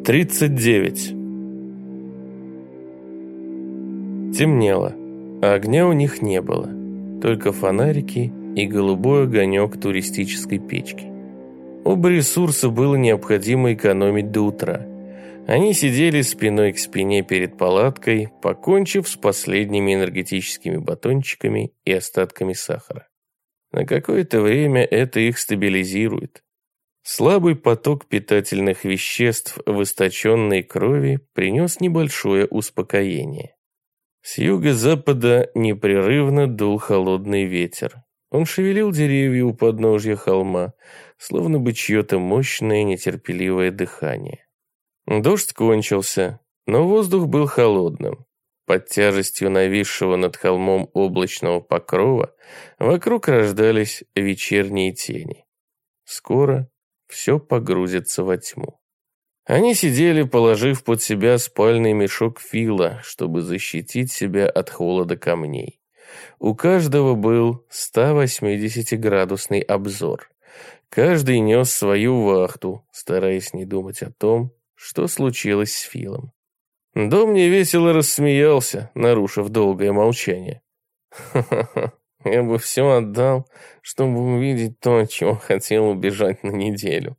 39. Темнело, а огня у них не было. Только фонарики и голубой огонек туристической печки. Оба ресурса было необходимо экономить до утра. Они сидели спиной к спине перед палаткой, покончив с последними энергетическими батончиками и остатками сахара. На какое-то время это их стабилизирует. Слабый поток питательных веществ в источенной крови принес небольшое успокоение. С юго-запада непрерывно дул холодный ветер. Он шевелил деревья у подножья холма, словно бы чье-то мощное нетерпеливое дыхание. Дождь кончился, но воздух был холодным. Под тяжестью нависшего над холмом облачного покрова вокруг рождались вечерние тени. Скоро все погрузится во тьму. Они сидели, положив под себя спальный мешок Фила, чтобы защитить себя от холода камней. У каждого был 180-градусный обзор. Каждый нес свою вахту, стараясь не думать о том, что случилось с Филом. Дом невесело рассмеялся, нарушив долгое молчание. «Ха-ха-ха, я бы все отдал, чтобы увидеть то, от чего хотел убежать на неделю.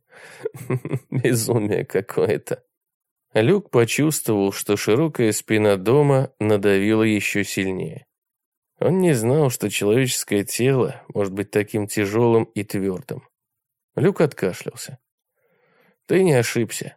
Безумие какое-то». Люк почувствовал, что широкая спина дома надавила еще сильнее. Он не знал, что человеческое тело может быть таким тяжелым и твердым. Люк откашлялся. «Ты не ошибся».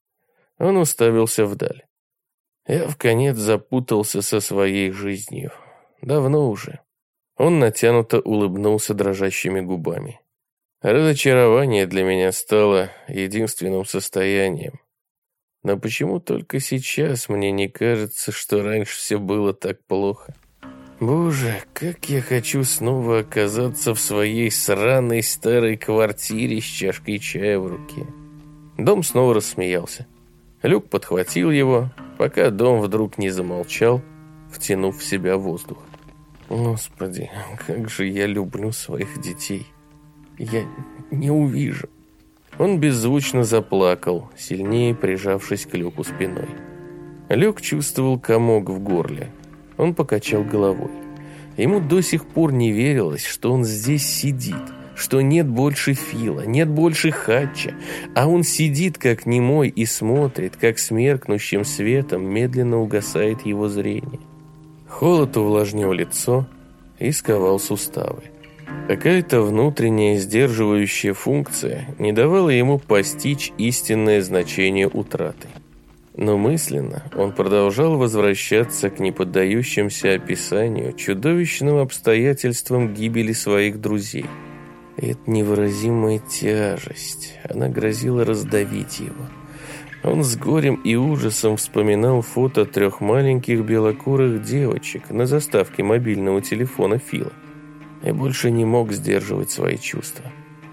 Он уставился вдаль. «Я вконец запутался со своей жизнью. Давно уже». Он натянуто улыбнулся дрожащими губами. «Разочарование для меня стало единственным состоянием. Но почему только сейчас мне не кажется, что раньше все было так плохо? Боже, как я хочу снова оказаться в своей сраной старой квартире с чашкой чая в руке». Дом снова рассмеялся. Люк подхватил его, пока дом вдруг не замолчал, втянув в себя воздух. «Господи, как же я люблю своих детей. Я не увижу». Он беззвучно заплакал, сильнее прижавшись к Люку спиной. Люк чувствовал комок в горле. Он покачал головой. Ему до сих пор не верилось, что он здесь сидит, что нет больше Фила, нет больше Хатча, а он сидит как немой и смотрит, как с меркнущим светом медленно угасает его зрение. Холод увлажнил лицо и сковал суставы. Какая-то внутренняя сдерживающая функция не давала ему постичь истинное значение утраты. Но мысленно он продолжал возвращаться к неподдающимся описанию чудовищным обстоятельствам гибели своих друзей. И эта невыразимая тяжесть, она грозила раздавить его. Он с горем и ужасом вспоминал фото 3 маленьких белокурых девочек на заставке мобильного телефона Фила. И больше не мог сдерживать свои чувства.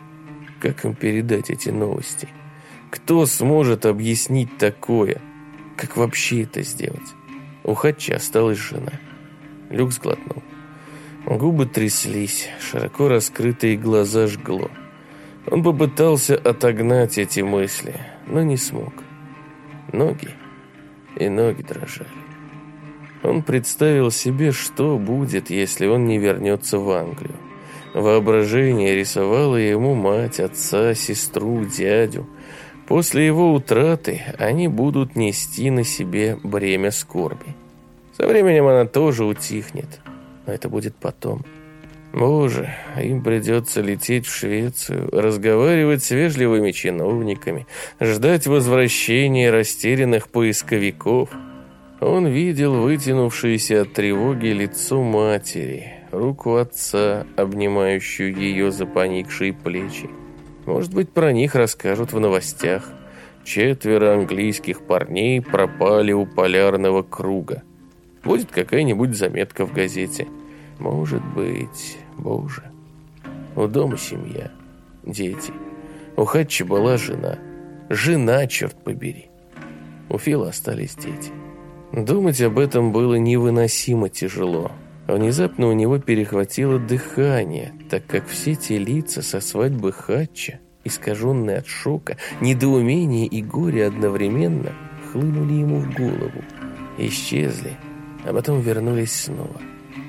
Как им передать эти новости? Кто сможет объяснить такое? Как вообще это сделать? У Хатча осталась жена. Люк сглотнул. Губы тряслись, широко раскрытые глаза жгло. Он попытался отогнать эти мысли, но не смог. Ноги дрожали. Он представил себе, что будет, если он не вернется в Англию. Воображение рисовало ему мать, отца, сестру, дядю. После его утраты они будут нести на себе бремя скорби. Со временем она тоже утихнет, но это будет потом. Боже, им придется лететь в Швецию, разговаривать с вежливыми чиновниками, ждать возвращения растерянных поисковиков. Он видел вытянувшееся от тревоги лицо матери, руку отца, обнимающую ее за поникшие плечи. Может быть, про них расскажут в новостях. 4 английских парней пропали у полярного круга. Будет какая-нибудь заметка в газете. Может быть, боже. У дома семья, дети. У Хатча была жена. Жена, черт побери. У Фила остались дети. Думать об этом было невыносимо тяжело. Внезапно у него перехватило дыхание, так как все те лица со свадьбы Хатча искаженные от шока, недоумения и горя одновременно, хлынули ему в голову, исчезли, а потом вернулись снова.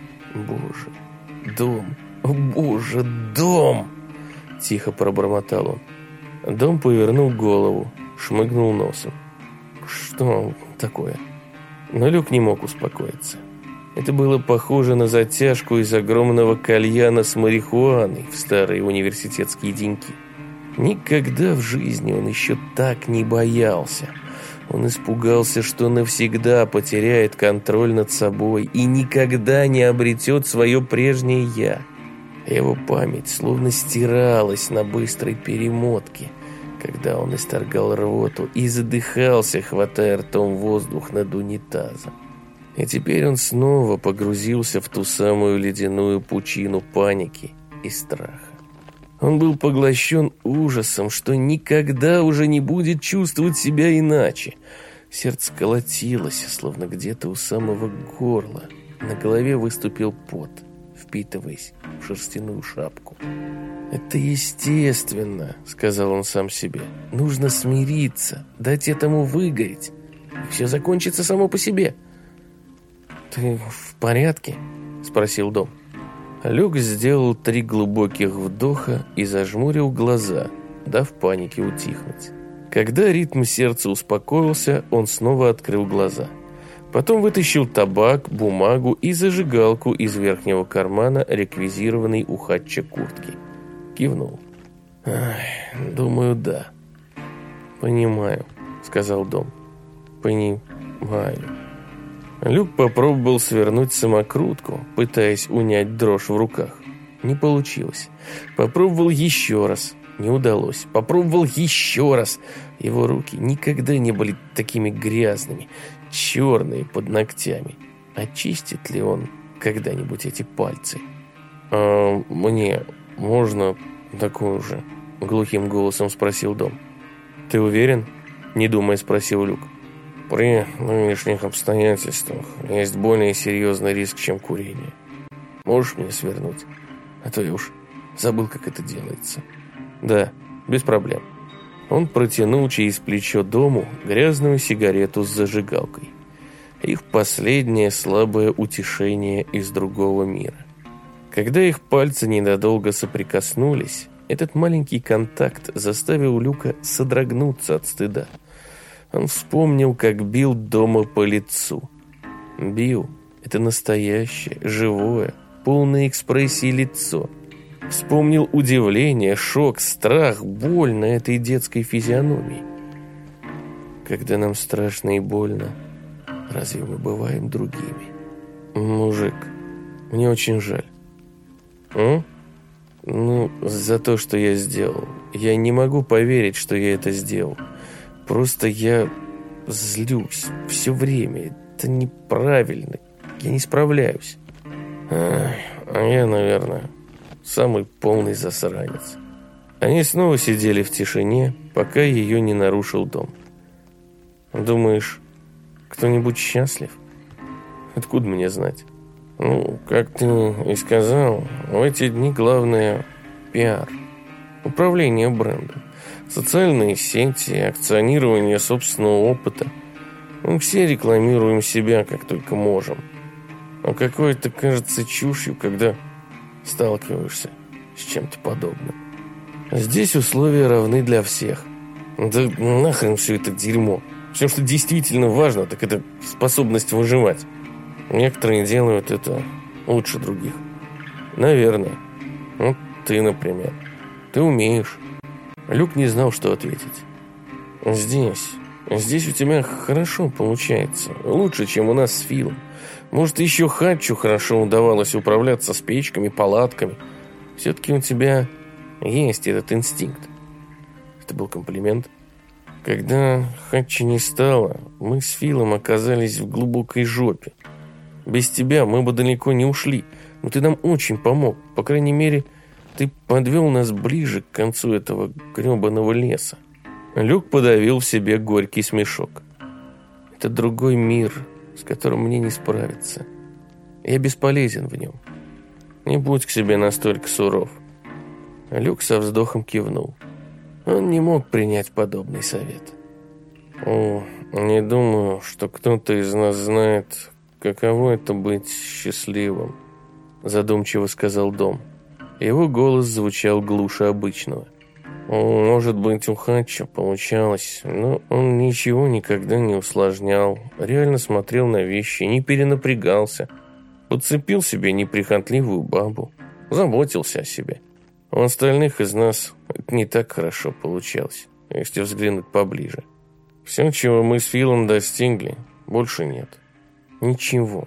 «Боже, дом! О, Боже, дом!» – тихо пробормотал он. Дом повернул голову, шмыгнул носом. «Что такое?» Но Люк не мог успокоиться. Это было похоже на затяжку из огромного кальяна с марихуаной в старые университетские деньки. Никогда в жизни он еще так не боялся. Он испугался, что навсегда потеряет контроль над собой и никогда не обретет свое прежнее «я». Его память словно стиралась на быстрой перемотке, когда он исторгал рвоту и задыхался, хватая ртом воздух над унитазом. И теперь он снова погрузился в ту самую ледяную пучину паники и страха. Он был поглощен ужасом, что никогда уже не будет чувствовать себя иначе. Сердце колотилось, словно где-то у самого горла. На голове выступил пот, впитываясь в шерстяную шапку. «Это естественно», — сказал он сам себе. «Нужно смириться, дать этому выгореть, и все закончится само по себе». «Ты в порядке?» — спросил Дом. Люк сделал 3 глубоких вдоха и зажмурил глаза, дав панике утихнуть. Когда ритм сердца успокоился, он снова открыл глаза. Потом вытащил табак, бумагу и зажигалку из верхнего кармана реквизированной у Хатча куртки. Кивнул. «Думаю, да». «Понимаю», — сказал Дом. «Понимаю». Люк попробовал свернуть самокрутку, пытаясь унять дрожь в руках. Не получилось. Попробовал еще раз. Не удалось. Попробовал еще раз. Его руки никогда не были такими грязными, черные под ногтями. Очистит ли он когда-нибудь эти пальцы? «Мне можно такую же?» — глухим голосом спросил Дом. «Ты уверен?» — не думая спросил Люк. «При нынешних обстоятельствах есть более серьезный риск, чем курение. Можешь мне свернуть? А то я уж забыл, как это делается». «Да, без проблем». Он протянул через плечо Дому грязную сигарету с зажигалкой. Их последнее слабое утешение из другого мира. Когда их пальцы ненадолго соприкоснулись, этот маленький контакт заставил Люка содрогнуться от стыда. Он вспомнил, как бил Дома по лицу. Бил — это настоящее, живое, полное экспрессии лицо. Вспомнил удивление, шок, страх, боль на этой детской физиономии. Когда нам страшно и больно, разве мы бываем другими? «Мужик, мне очень жаль». «Ну, за то, что я сделал. Я не могу поверить, что я это сделал. Просто я злюсь все время. Это неправильно. Я не справляюсь». А я, наверное, самый полный засранец». Они снова сидели в тишине, пока ее не нарушил Дом. «Думаешь, кто-нибудь счастлив?» «Откуда мне знать?» «Ну, как ты и сказал, в эти дни главное пиар, управление брендом, социальные сети, акционирование собственного опыта. Мы все рекламируем себя, как только можем. А какое-то кажется чушью, когда сталкиваешься с чем-то подобным. Здесь условия равны для всех. Да нахрен все это дерьмо. Все, что действительно важно, так это способность выживать. Некоторые делают это лучше других. Наверное. Вот ты, например. Ты умеешь». Люк не знал, что ответить. Здесь у тебя хорошо получается. Лучше, чем у нас с Филом. Может, еще Хатчу хорошо удавалось управляться с печками, палатками. Все-таки у тебя есть этот инстинкт». Это был комплимент. «Когда Хатчи не стало, мы с Филом оказались в глубокой жопе. Без тебя мы бы далеко не ушли, но ты нам очень помог. По крайней мере, ты подвел нас ближе к концу этого гребаного леса». Люк подавил в себе горький смешок. «Это другой мир, с которым мне не справиться. Я бесполезен в нем. Не будь к себе настолько суров». Люк со вздохом кивнул. Он не мог принять подобный совет. Не думаю, что кто-то из нас знает, каково это быть счастливым, задумчиво сказал Дом. Его голос звучал глуше обычного. Может быть, у Хатча получалось, но он ничего никогда не усложнял, реально смотрел на вещи, не перенапрягался, подцепил себе неприхотливую бабу, заботился о себе. У остальных из нас это не так хорошо получалось, если взглянуть поближе. Все, чего мы с Филом достигли, больше нет. Ничего.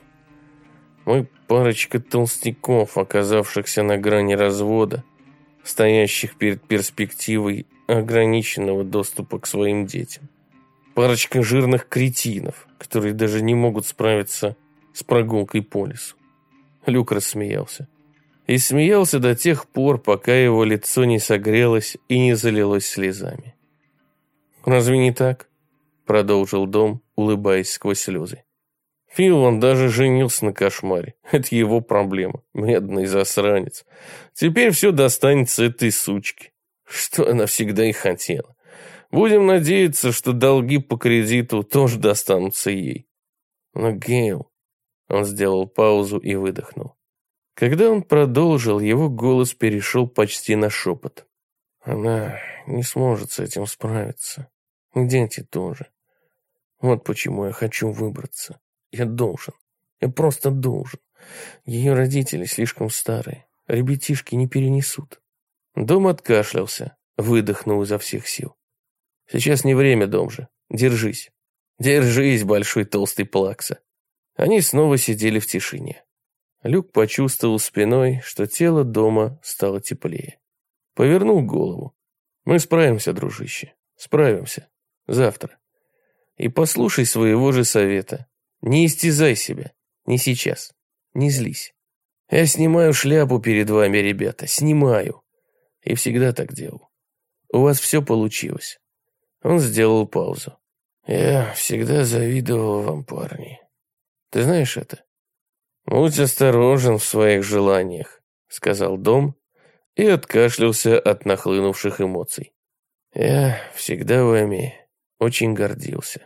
Мы парочка толстяков, оказавшихся на грани развода, стоящих перед перспективой ограниченного доступа к своим детям. Парочка жирных кретинов, которые даже не могут справиться с прогулкой по лесу. Люк рассмеялся. И смеялся до тех пор, пока его лицо не согрелось и не залилось слезами. «Разве не так?» — продолжил Дом, улыбаясь сквозь слезы. «Фил, он даже женился на кошмаре. Это его проблема. Медный засранец. Теперь все достанется этой сучке. Что она всегда и хотела. Будем надеяться, что долги по кредиту тоже достанутся ей. Но Гейл...» Он сделал паузу и выдохнул. Когда он продолжил, его голос перешел почти на шепот. «Она не сможет с этим справиться. Дети тоже. Вот почему я хочу выбраться. Я должен. Я просто должен. Ее родители слишком старые. Ребятишки не перенесут». Дом откашлялся, выдохнул изо всех сил. «Сейчас не время, Дом же. Держись. Держись, большой толстый плакса». Они снова сидели в тишине. Люк почувствовал спиной, что тело Дома стало теплее. Повернул голову. «Мы справимся, дружище. Справимся. Завтра. И послушай своего же совета. Не истязай себя. Не сейчас. Не злись. Я снимаю шляпу перед вами, ребята. Снимаю. И всегда так делал. У вас все получилось». Он сделал паузу. «Я всегда завидовал вам, парни. Ты знаешь это?» «Будь осторожен в своих желаниях», — сказал Дом и откашлялся от нахлынувших эмоций. «Я всегда вами очень гордился.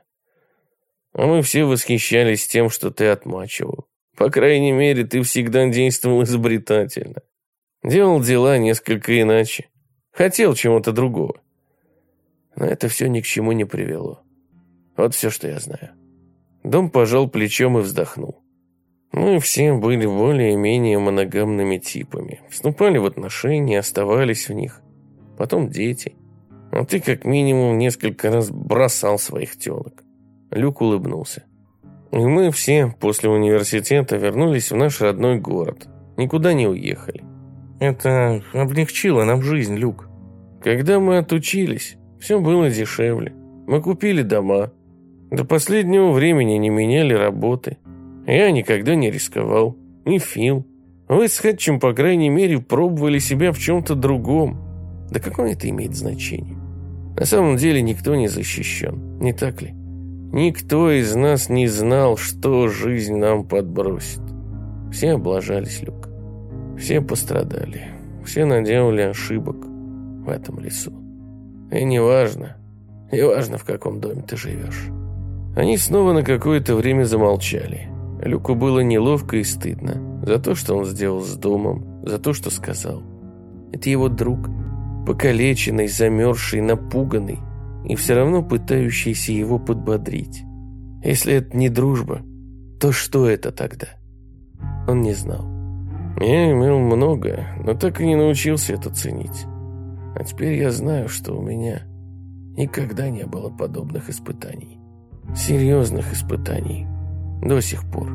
А мы все восхищались тем, что ты отмачивал. По крайней мере, ты всегда действовал изобретательно. Делал дела несколько иначе. Хотел чего-то другого. Но это все ни к чему не привело. Вот все, что я знаю». Дом пожал плечом и вздохнул. Мы все были более-менее моногамными типами. Вступали в отношения, оставались в них. Потом дети. А ты как минимум несколько раз бросал своих телок. Люк улыбнулся. И мы все после университета вернулись в наш родной город. Никуда не уехали. Это облегчило нам жизнь, Люк. Когда мы отучились, все было дешевле. Мы купили дома. До последнего времени не меняли работы. Я никогда не рисковал. И Фил. Вы с Хэтчем, по крайней мере, пробовали себя в чем-то другом. Да какое это имеет значение? На самом деле никто не защищен, не так ли? Никто из нас не знал, что жизнь нам подбросит. Все облажались, Люк. Все пострадали. Все наделали ошибок в этом лесу. И неважно, в каком доме ты живешь. Они снова на какое-то время замолчали. Люку было неловко и стыдно за то, что он сделал с Домом, за то, что сказал. Это его друг, покалеченный, замерзший, напуганный и все равно пытающийся его подбодрить. Если это не дружба, то что это тогда? Он не знал. Я имел многое, но так и не научился это ценить. А теперь я знаю, что у меня никогда не было подобных испытаний. Серьезных испытаний. До сих пор.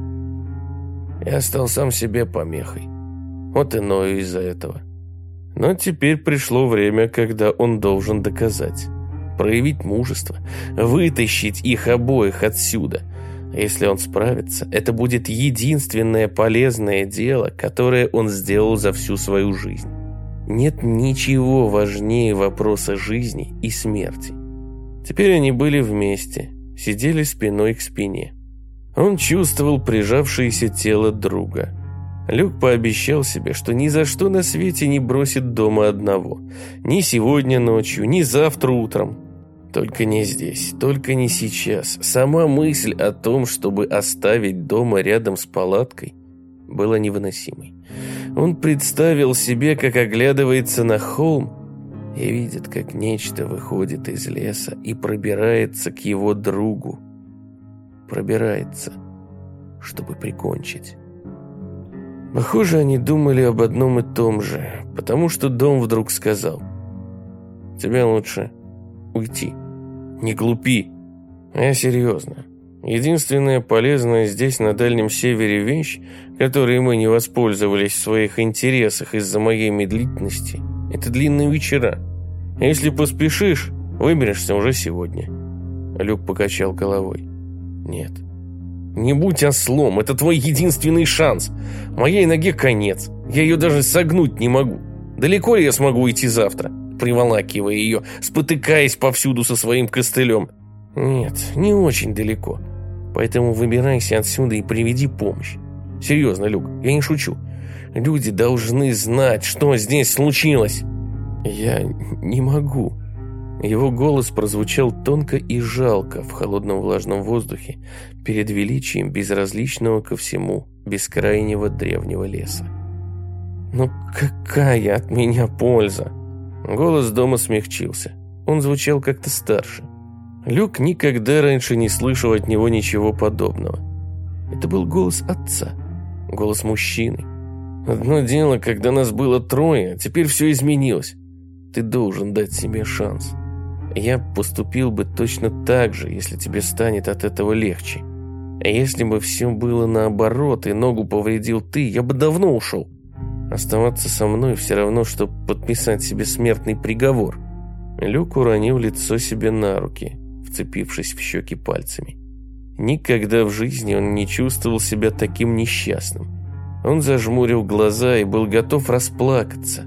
Я стал сам себе помехой. Вот и ною из-за этого. Но теперь пришло время, когда он должен доказать. Проявить мужество. Вытащить их обоих отсюда. Если он справится, это будет единственное полезное дело, которое он сделал за всю свою жизнь. Нет ничего важнее вопроса жизни и смерти. Теперь они были вместе, сидели спиной к спине. Он чувствовал прижавшееся тело друга. Люк пообещал себе, что ни за что на свете не бросит дома одного. Ни сегодня ночью, ни завтра утром. Только не здесь, только не сейчас. Сама мысль о том, чтобы оставить дома рядом с палаткой, была невыносимой. Он представил себе, как оглядывается на холм и видит, как нечто выходит из леса и пробирается к его другу. Пробирается, чтобы прикончить. Похоже, они думали об одном и том же, потому что Дом вдруг сказал: «Тебе лучше уйти. Не глупи. Я серьезно. Единственная полезная здесь, на Дальнем Севере, вещь, которой мы не воспользовались в своих интересах из-за моей медлительности, это длинные вечера. Если поспешишь, выберешься уже сегодня». Люк покачал головой. «Нет. Не будь ослом, это твой единственный шанс. Моей ноге конец. Я ее даже согнуть не могу. Далеко ли я смогу идти завтра, приволакивая ее, спотыкаясь повсюду со своим костылем? Нет, не очень далеко. Поэтому выбирайся отсюда и приведи помощь. Серьезно, Люк, я не шучу. Люди должны знать, что здесь случилось». «Я не могу». Его голос прозвучал тонко и жалко в холодном влажном воздухе перед величием безразличного ко всему бескрайнего древнего леса. «Но какая от меня польза?» Голос Дома смягчился. Он звучал как-то старше. Люк никогда раньше не слышал от него ничего подобного. Это был голос отца, голос мужчины. «Одно дело, когда нас было трое, а теперь все изменилось. Ты должен дать себе шанс. Я поступил бы точно так же, если тебе станет от этого легче. А если бы все было наоборот, и ногу повредил ты, я бы давно ушел. Оставаться со мной все равно, что подписать себе смертный приговор». Люк уронил лицо себе на руки, вцепившись в щеки пальцами. Никогда в жизни он не чувствовал себя таким несчастным. Он зажмурил глаза и был готов расплакаться.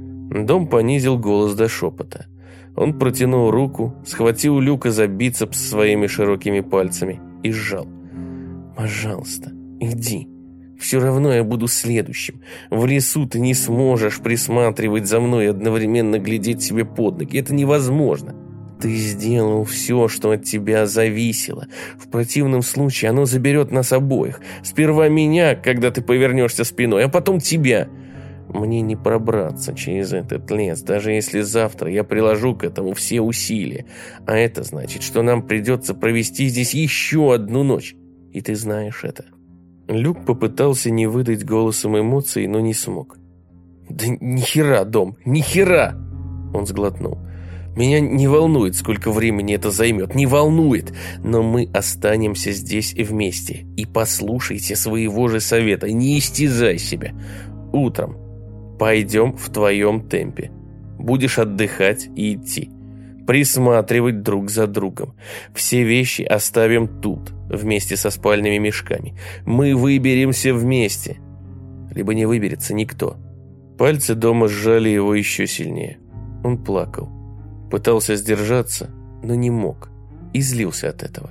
Дом понизил голос до шепота. Он протянул руку, схватил Люка за бицепс своими широкими пальцами и сжал. «Пожалуйста, иди. Все равно я буду следующим. В лесу ты не сможешь присматривать за мной и одновременно глядеть себе под ноги. Это невозможно. Ты сделал все, что от тебя зависело. В противном случае оно заберет нас обоих. Сперва меня, когда ты повернешься спиной, а потом тебя. Мне не пробраться через этот лес, даже если завтра я приложу к этому все усилия. А это значит, что нам придется провести здесь еще одну ночь. И ты знаешь это». Люк попытался не выдать голосом эмоций, но не смог. «Да ни хера, Дом, ни хера!» Он сглотнул. «Меня не волнует, сколько времени это займет, не волнует, но мы останемся здесь вместе. И послушайте своего же совета, не истязай себя. Утром пойдем в твоем темпе. Будешь отдыхать и идти. Присматривать друг за другом. Все вещи оставим тут, вместе со спальными мешками. Мы выберемся вместе. Либо не выберется никто». Пальцы Дома сжали его еще сильнее. Он плакал. Пытался сдержаться, но не мог. И злился от этого.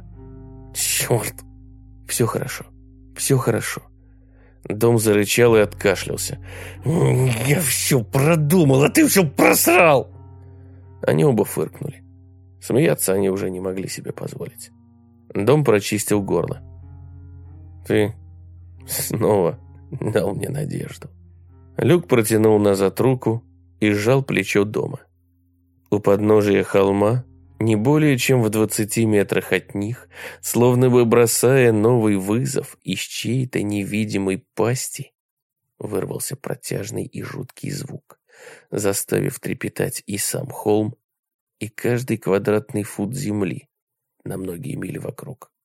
«Черт! Все хорошо. Все хорошо». Дом зарычал и откашлялся. «Я все продумал, а ты все просрал!» Они оба фыркнули. Смеяться они уже не могли себе позволить. Дом прочистил горло. «Ты снова дал мне надежду». Люк протянул назад руку и сжал плечо Дома. У подножия холма, не более чем в 20 метрах от них, словно бы бросая новый вызов из чьей-то невидимой пасти, вырвался протяжный и жуткий звук, заставив трепетать и сам холм, и каждый квадратный фут земли на многие мили вокруг.